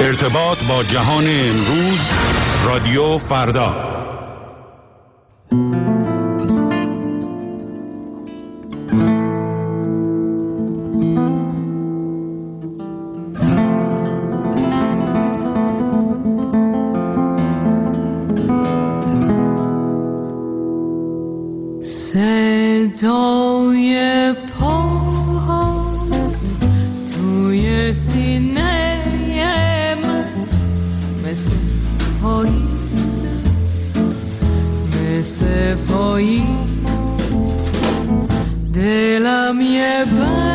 ارتباط با جهان امروز، رادیو فردا. صدای پاهات توی سینه من مثل پاییز، مثل پاییز. دلم یه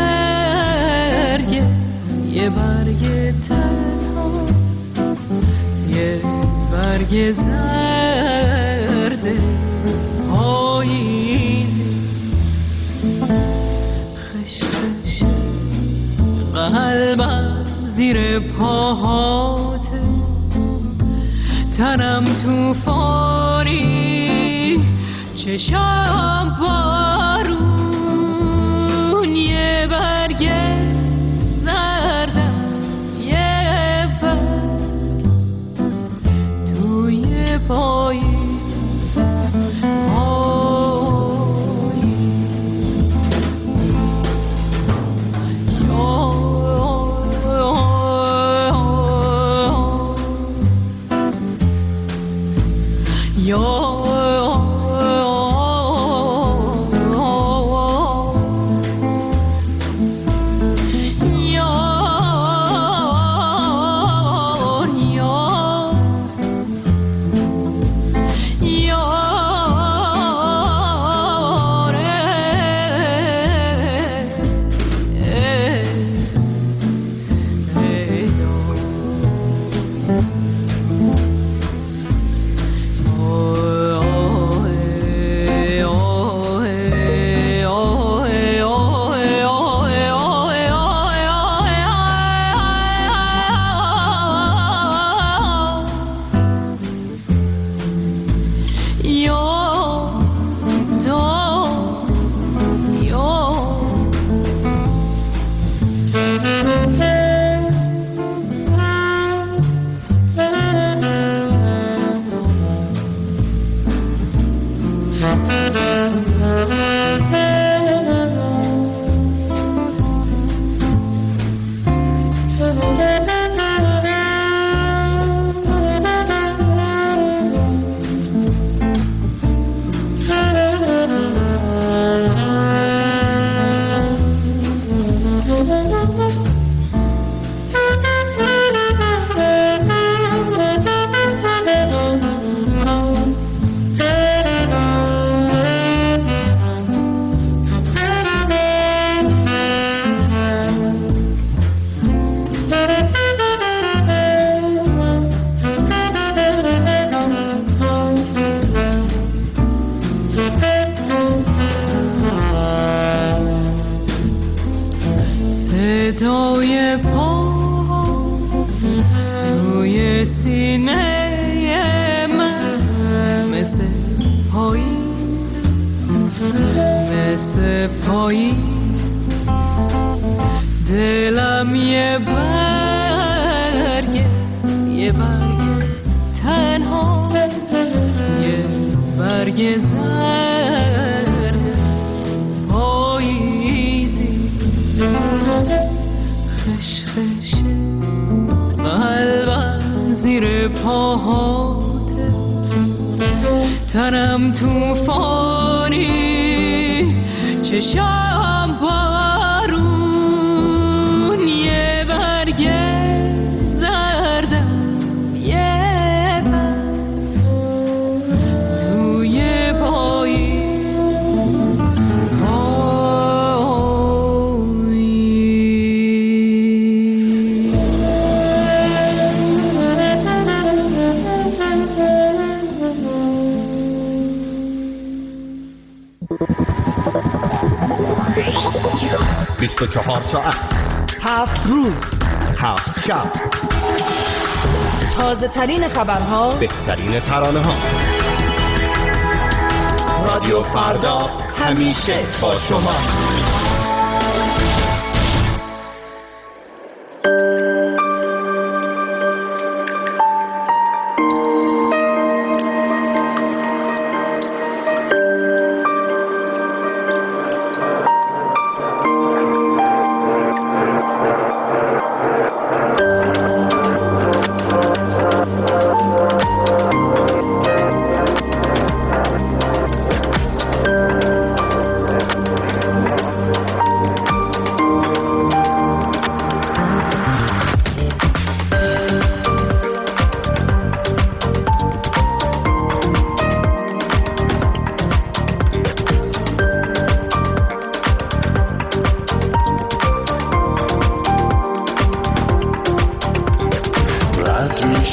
برگ تنها، یه برگ زرد پاییزی. خشخش قلبم زیر پاهاته، تنم توفانی، چشام بارون. یه برگ زردم، یه برگ توی پاییز. صدای پاهات توی سینه من مثل پاییز، مثل پاییز. دلم یه برگ تنها، یه برگ زرد پاییزی. خشخش قلبم زیر پاهاته، تنم توفانی، چشام بارون. یه برگ زردم، یه برگ توی پاییز. بیست و 24 ساعت، 7 روز، 7 شب، تازه ترین خبرها، بهترین ترانه ها. رادیو فردا همیشه با شما.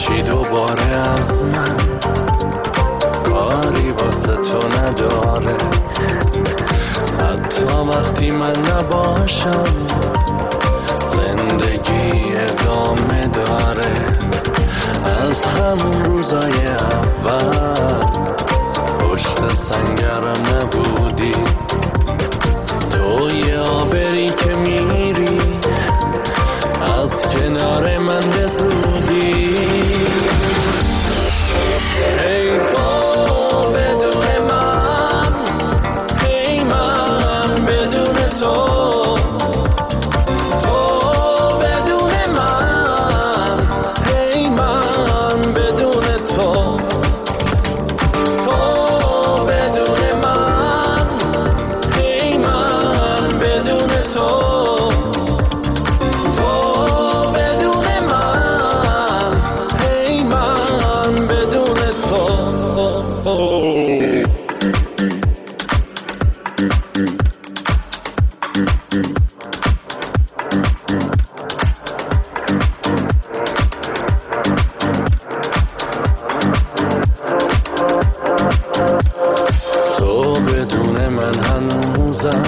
هیچی دوباره از من کاری واسه تو نداره، حتی وقتی من نباشم زندگی ادامه داره. از همون روزای اول پشت سنگرم نبودی، تو یه آبری که میری از کنار من به زودی. ای تو بدون من، ای من بدون تو، تو بدون من، ای من بدون تو، تو بدون من، ای من بدون تو، تو بدون من، ای من بدون تو. تو بدون من هنوزم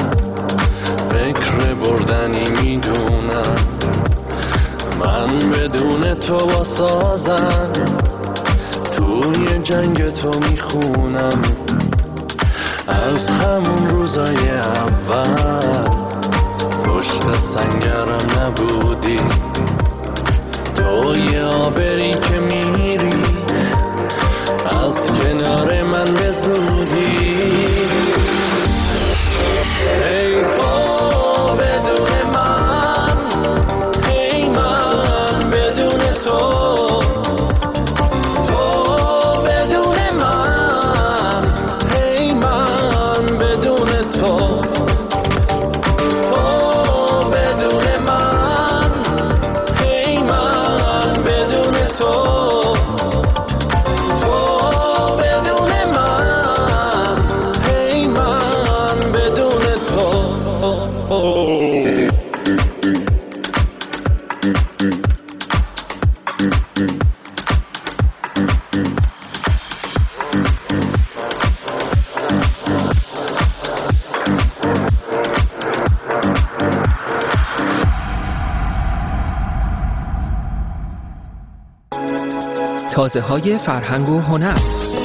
فکر بردنی میدونم، من بدون تو با سازم توی جنگ تو میخونم. از همون روزای اول پشت سنگرم نبودی، تو یه آبری که میری از کنار من به زودی. ای تو بدون من، ای من بدون تو، تو بدون من، ای من بدون تو، تو بدون من، ای من بدون تو، تو بدون من، ای من بدون تو. تازه‌های فرهنگ و هنر.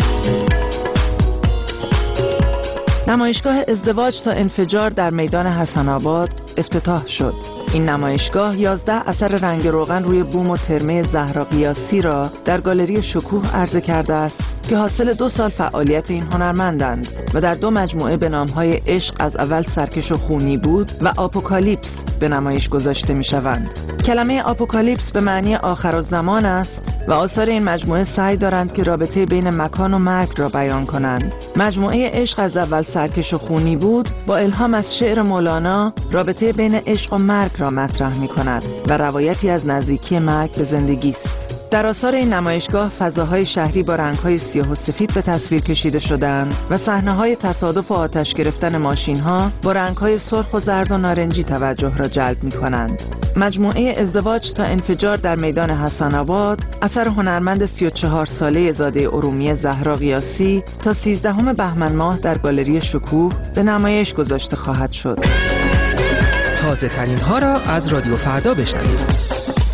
نمایشگاه ازدواج تا انفجار در میدان حسن آباد افتتاح شد. این نمایشگاه 11 اثر رنگ روغن روی بوم و ترمه زهرا قیاسی را در گالری شکوه عرضه کرده است که حاصل 2 سال فعالیت این هنرمندند و در 2 مجموعه به نام‌های عشق از اول سرکش و خونی بود و آپوکالیپس به نمایش گذاشته می‌شوند. کلمه آپوکالیپس به معنی آخرالزمان است و آثار این مجموعه سعی دارند که رابطه بین مکان و مرگ را بیان کنند. مجموعه عشق از اول سرکش و خونی بود با الهام از شعر مولانا رابطه بین عشق و مرگ را مطرح می‌کند و روایتی از نزدیکی مرگ به زندگی است. در آثار این نمایشگاه فضاهای شهری با رنگ‌های سیاه و سفید به تصویر کشیده شدند و صحنه‌های تصادف و آتش گرفتن ماشین‌ها با رنگ‌های سرخ و زرد و نارنجی توجه را جلب می‌کنند. مجموعه ازدواج تا انفجار در میدان حسن آباد اثر هنرمند 34 ساله زاده ارومیه زهرا قیاسی تا 13 بهمن ماه در گالری شکوه به نمایش گذاشته خواهد شد. تازه ترین ها را از رادیو فردا بشنوید.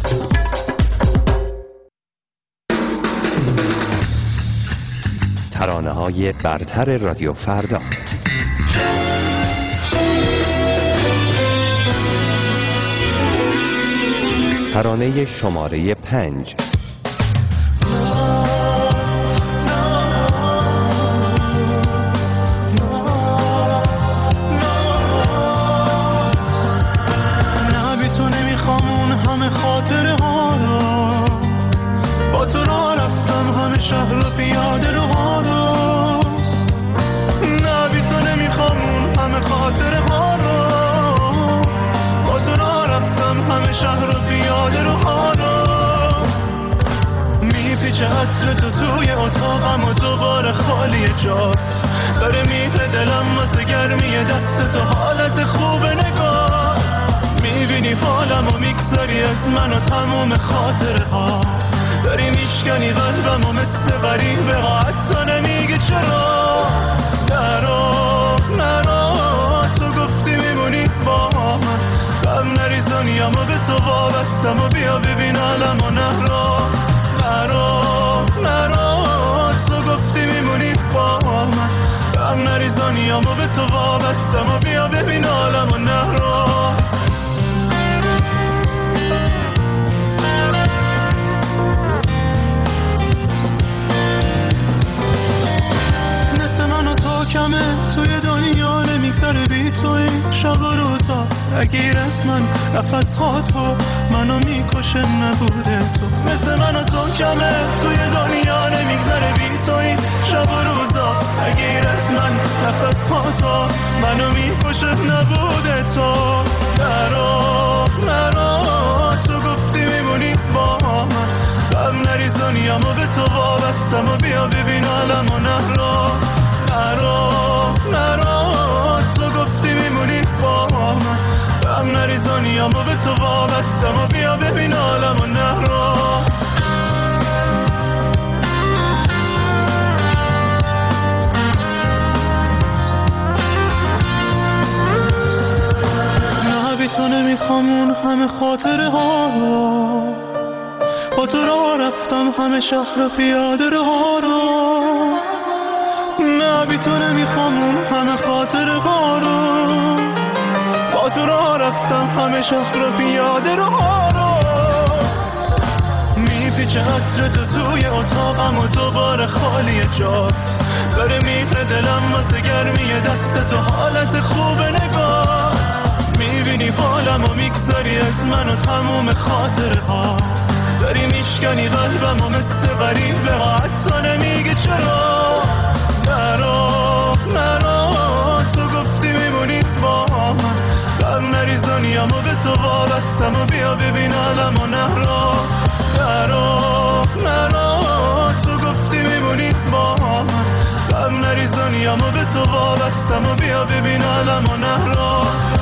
ترانه‌های برتر رادیو فردا. ترانه شماره 5. داری میشکنی قلبمو مثل غریبه حتی نمیگه چرا. نرو تو گفتی میمونی با من، غم نریز دنیامو به تو وابستم و بیا ببین عالمو. نرو تو گفتی میمونی با من، غم نریز دنیامو به تو وابستم و بیا ببین عالمو. توی دنیا نمیگذره بی توی شب و روزا، اگه از من نفس ها تو منو میکشه نبوده تو. مثل من و تو کمه توی دنیا نمیگذره بی توی شب و روزا، اگه از من نفس ها تو منو میکشه نبوده تو. نرو تو گفتی میمونی با من، غم نریز دنیامو به تو وابستم و بیا ببین عالمو. نرو تو گفتی میمونی با من، غم نریز دنیامو به تو وابستم و بیا ببین عالمو. نه بی تو نمیخوام اون همه خاطره ها رو، با تو راه رفتم همه شهر و پیاده ها رو. نه بی تو نمیخوام اون همه خاطره ها رو، با تو راه رفتم همه شهر و پیاده ها رو. میپیچه عطر تو توی اتاقم و دوباره خالی جاست، داره میره دلم واسه گرمی دست تو حالت خوب نگاه. میبینی حالم و میگذاری از من و تموم خاطره ها، داری میشکنی قلبم و مثل غریبه حتی نمیگه چرا. نرو تو گفتی میمونی با من، غم نریز دنیامو به تو وابستم و بیا ببین عالمو. نرو تو گفتی میمونی با من، غم نریز دنیامو به تو وابستم و بیا ببین عالمو. نرو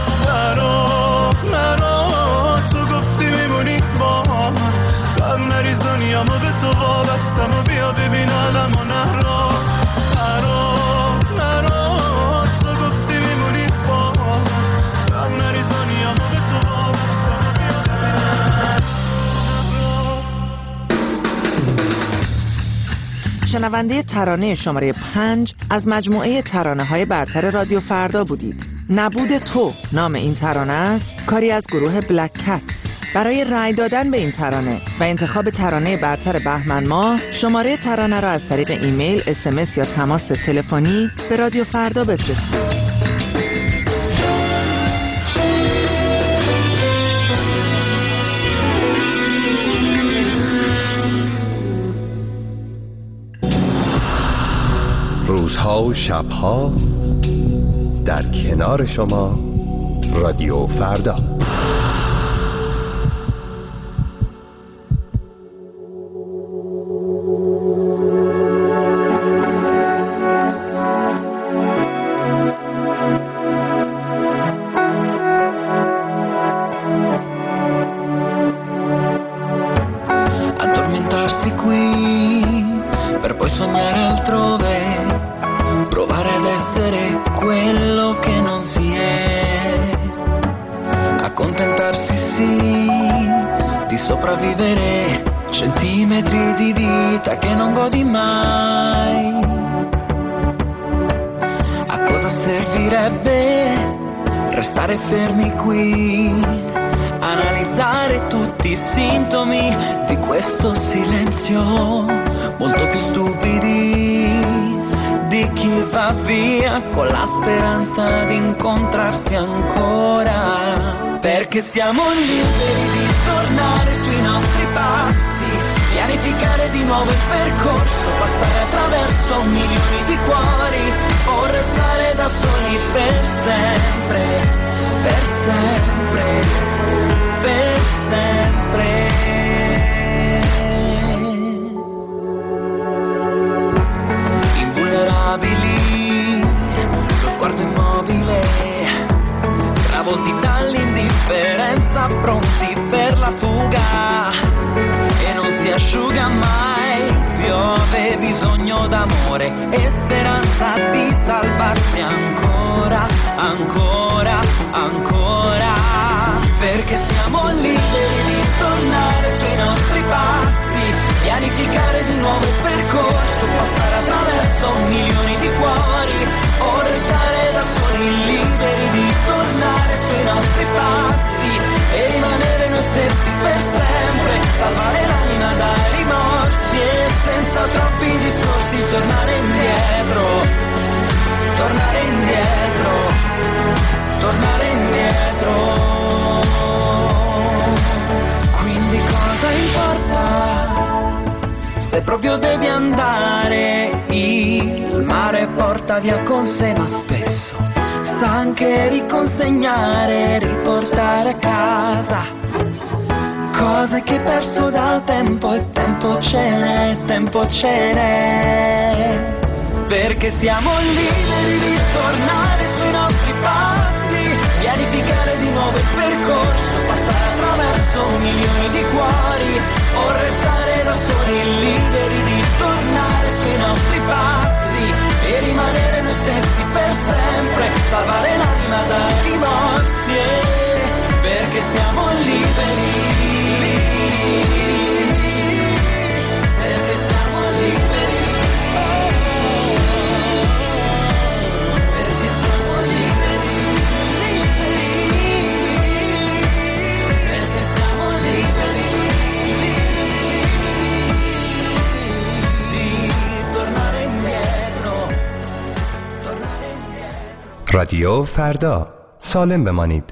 تو گفتی میمونی با من، غم نریز دنیامو به تو وابستم و بیا ببین عالمو. شنونده ترانه شماره 5 از مجموعه ترانه‌های برتر رادیو فردا بودید. نبود تو نام این ترانه است، کاری از گروه بلک کتس. برای رأی دادن به این ترانه و انتخاب ترانه برتر بهمن ماه، شماره ترانه را از طریق ایمیل، SMS یا تماس تلفنی به رادیو فردا بفرستید. روزها و شبها در کنار شما رادیو فردا. Addormentarsi qui per poi sognare altrove, provare ad essere quello che non si è, accontentarsi sì di sopravvivere centimetri di vita che non godi mai. A cosa servirebbe restare fermi qui, analizzare tutti i sintomi di questo silenzio, molto più stupidi di chi va via con la speranza di incontrarsi ancora, perché siamo liberi di tornare sui nostri passi, pianificare di nuovo il percorso, passare attraverso milioni di cuori o restare da soli per sempre, per sempre, per sempre. Invulnerabili, lo sguardo immobile, travolti dall'indifferenza, pronti per la fuga, e non si asciuga d'amore e speranza di salvarsi ancora, ancora, ancora, perché siamo liberi di tornare sui nostri passi, pianificare di nuovo il percorso, passare attraverso milioni di cuori o restare da soli, liberi di tornare sui nostri passi e rimanere noi stessi per sempre, salvare l'anima dai rimorsi e senza troppi discorsi tornare indietro, tornare indietro, tornare indietro. Quindi cosa importa se proprio devi andare? Il mare porta via con sé, ma spesso sa anche riconsegnare, riportare a casa cose che hai perso dal tempo, e tempo ce n'è, tempo ce n'è, perché siamo liberi di tornare sui nostri passi, pianificare di nuovo il percorso, passare attraverso milioni di cuori o restare da soli, liberi di tornare sui nostri passi e rimanere noi stessi per sempre, salvare l'anima dai rimorsi, perché siamo liberi, perché siamo liberi, perché siamo liberi, perché siamo liberi di tornare indietro, tornare indietro. رادیو فردا، سالم بمانید.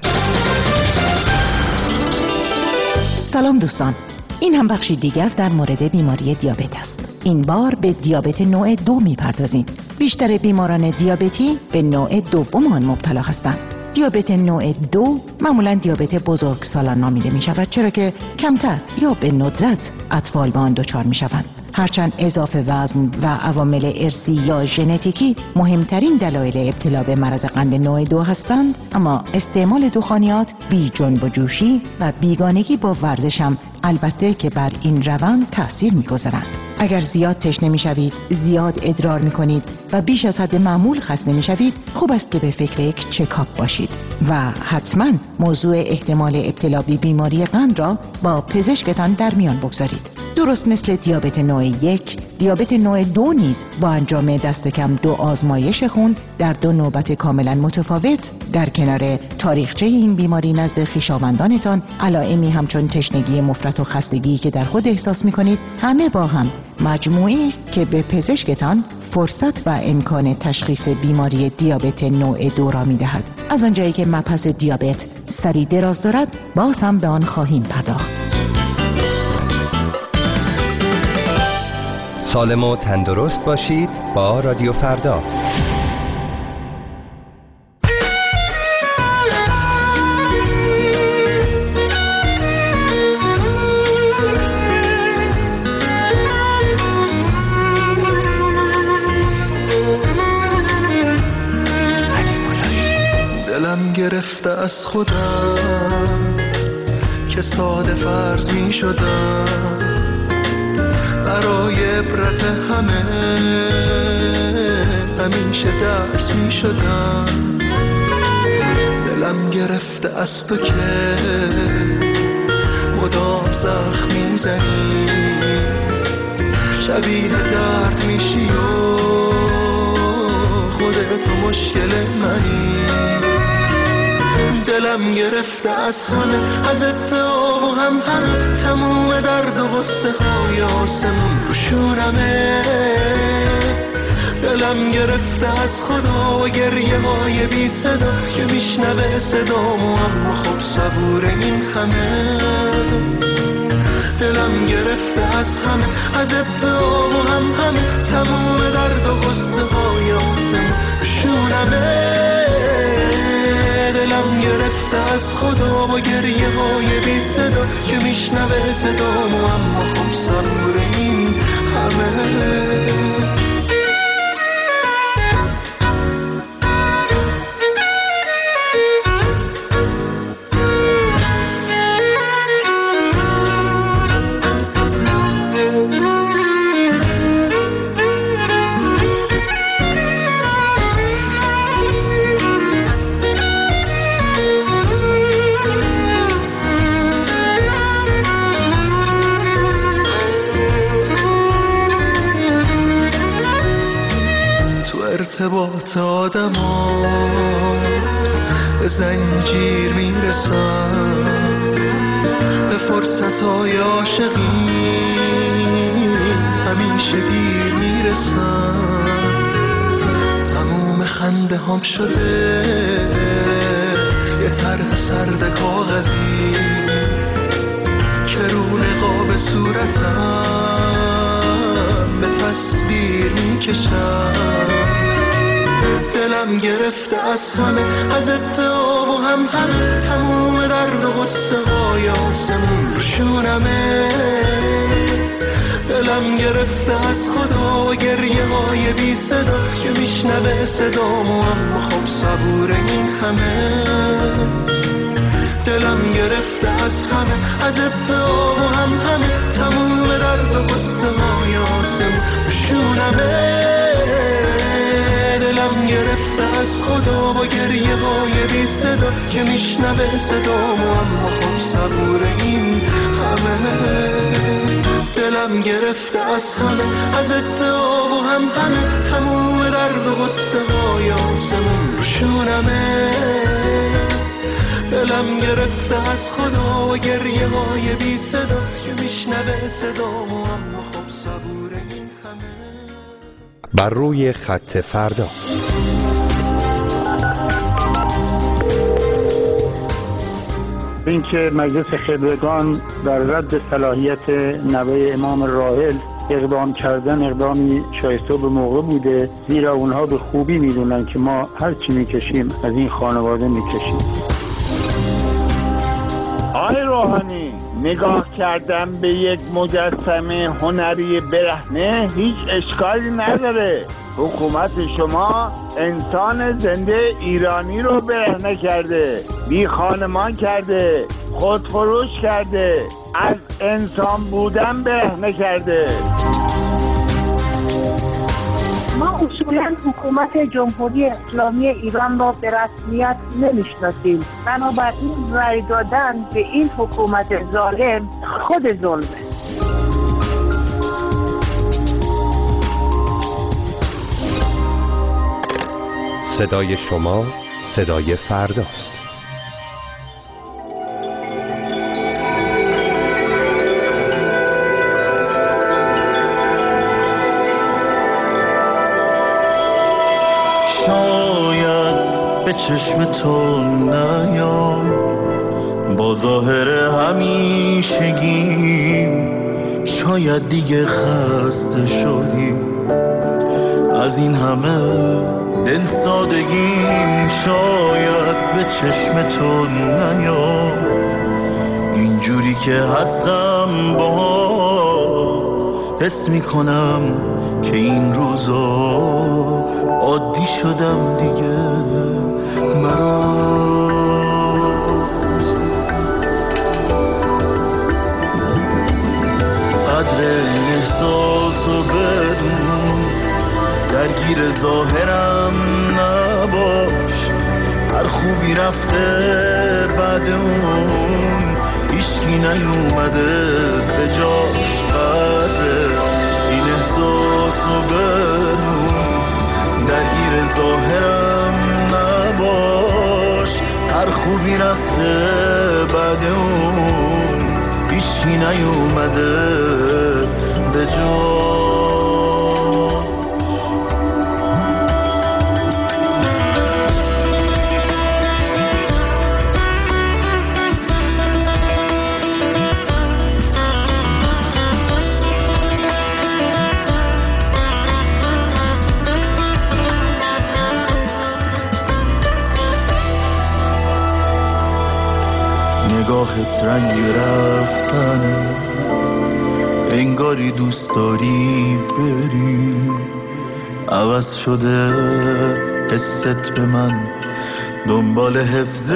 سلام دوستان، این هم بخشی دیگر در مورد بیماری دیابت است. این بار به دیابت نوع 2 میپردازیم. بیشتر بیماران دیابتی به نوع دوم آن مبتلا هستند. دیابت نوع 2 معمولا دیابت بزرگسالان نامیده می شود، چرا که کمتر یا به ندرت اطفال به آن دچار می شوند. هرچند اضافه وزن و عوامل ارثی یا ژنتیکی مهمترین دلایل ابتلا به مرض قند نوع 2 هستند، اما استعمال دخانیات، بی جنب و جوشی و بیگانگی با ورزش هم البته که بر این روند تأثیر می‌گذارند. اگر زیاد تشنه می‌شوید، زیاد ادرار می‌کنید و بیش از حد معمول خسته می‌شوید، خوب است که به فکر یک چکاپ باشید و حتما موضوع احتمال ابتلا به بیماری قند را با پزشکتان در میان بگذارید. درست مثل دیابت نوع 1، دیابت نوع 2 نیز با انجام دست کم 2 آزمایش خون در 2 نوبت کاملا متفاوت در کنار تاریخچه این بیماری نزد خویشاوندانتان، علائمی همچون تشنگی مفرط و خستگی که در خود احساس می‌کنید، همه با هم مجموعی است که به پزشکتان فرصت و امکان تشخیص بیماری دیابت نوع 2 را می‌دهد. از آنجایی که مبحث دیابت سری دراز دارد، باز هم به آن خواهیم پرداخت. سالم و تندرست باشید با رادیو فردا. دلم گرفته از خودم که ساده فرض می شدم، برای عبرت همه همیشه درس می شدم. دلم گرفته از تو که مدام زخم می زنی، شبیه درد میشی و خودت مشکل منی. دلم گرفته از همه، از ادعا و هم تموم درد و غصه های آسمون رو شورمه. دلم گرفته از خدا و گریه های بی صدا که میشنوه صدامو، اما خب صبور این همه. دلم گرفته از همه، از ادعا و هم تموم درد و غصه های آسمون رو شورمه. دلم گرفته از خدا و گریه های بی صدا که میشنوه صدامو، اما خب صبور این همه. ارتباط آدما به زنجیر میرسن، به فرصتهای عاشقی همیشه دیر میرسن. تموم خنده هم شده یه طرح سرد کاغذی که رو نقاب صورتم به تصویر میکشم. دلم گرفته از همه، از ادعا و همه، تموم درد و غصه های آسمون رو شونمه. دلم گرفته از خدا و گریه های بی صدا که میشنوه صدامو اما خب صبور این همه. دلم گرفته از همه، از ادعا و همه، تموم درد و غصه های آسمون رو شونمه. دلم گرفته از خدا و گریه های بی صدا که میشنوه صدامو اما خب صبور این همه. دلم گرفته از همه، از ادعا و همه، تموم درد و غصه های آسمون رو شونمه. دلم گرفته از خدا و گریه های بی صدا که میشنوه صدامو اما خب صبور این همه. بر روی خط فردا. اینکه مجلس خبرگان در رد صلاحیت نوه امام راحل اقدام کردن اقدامی شایسته به موقع بوده، زیرا اونها به خوبی میدونن که ما هر چی میکشیم از این خانواده میکشیم. آقای روحانی، نگاه کردن به یک مجسمه هنری برهنه هیچ اشکالی نداره. حکومت شما انسان زنده ایرانی رو برهنه کرده، بی خانمان کرده، خودفروش کرده، از انسان بودن برهنه کرده. ما اصولا حکومت جمهوری اسلامی ایران را به رسمیت نمیشناسیم، بنابراین رای دادن به این حکومت ظالم خود ظلمه. صدای شما صدای فرداست. شاید به چشم تو نیام با ظاهر همیشگیم، شاید دیگه خسته شدیم از این همه دل سادگیم. شاید به چشم تو نیام اینجوری که هستم باهات، حس میکنم که این روزا عادی شدم دیگه مرات. قدر این احساس و بدون درگیر ظاهرم نباش، هر خوبی رفته بعد اون هیچکی نیومده به جاش. قدر این احساس و بدون درگیر ظاهرم نباش، هر خوبی رفته بعد اون هیچکی نیومده به جاش. نگاهت رنگ رفتن، انگاری دوست داری بری، عوض شده حست به من دنبال حفظ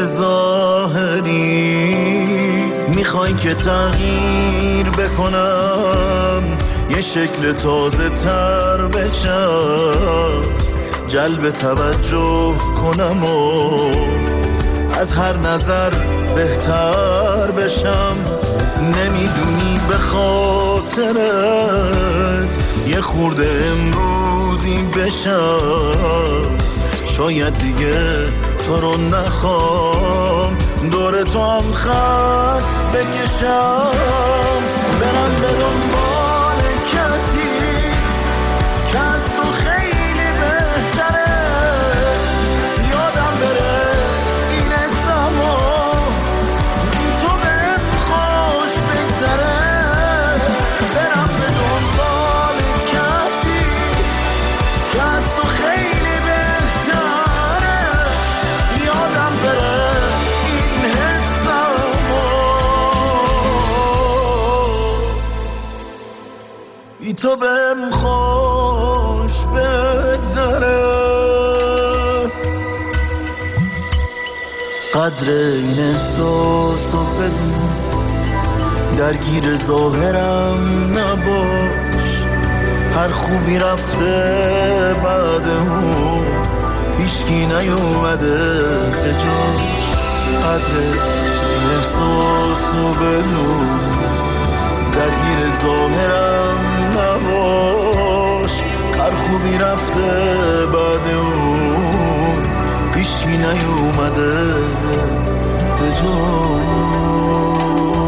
ظاهری. میخوای که تغییر بکنم، یه شکل تازه تر بشم، جلب توجه کنم و از هر نظر بهتر بشم. نمیدونی به خاطرت یه خورده امروزی بشم، شاید دیگه تو رو نخوام، دور تو هم خط بکشم، برم به دنبال کسی که از تو خیلی بهتره، یادم بره این زمان تو بهم خوش بگذره، برم به دنبال کسی که از تو خیلی بهتره، یادم بره این حسمو تو بهم خوش بگذره. قدر این احساسو بدون، درگیر ظاهرم نباش، هر خوبی رفته بعد اون هیچکی نیومده به جاش. قدر این احساسو بدون، درگیر ظاهرم نباش، هر خوبی رفته بعد اون هیچکی نیومده به جاش.